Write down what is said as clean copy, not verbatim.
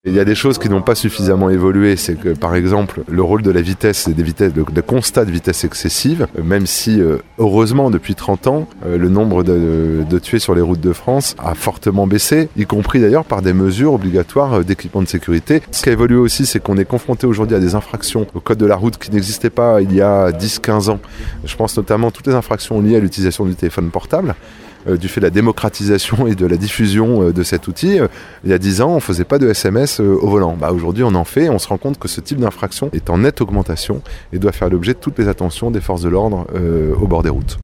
Il y a des choses qui n'ont pas suffisamment évolué, c'est que par exemple le rôle de la vitesse et de constat de vitesse excessive, même si heureusement depuis 30 ans le nombre de tués sur les routes de France a fortement baissé, y compris d'ailleurs par des mesures obligatoires d'équipement de sécurité. Ce qui a évolué aussi, c'est qu'on est confronté aujourd'hui à des infractions au code de la route qui n'existaient pas il y a 10-15 ans. Je pense notamment à toutes les infractions liées à l'utilisation du téléphone portable. Du fait de la démocratisation et de la diffusion de cet outil. Il y a 10 ans, on ne faisait pas de SMS au volant. Aujourd'hui, on en fait. On se rend compte que ce type d'infraction est en nette augmentation et doit faire l'objet de toutes les attentions des forces de l'ordre au bord des routes.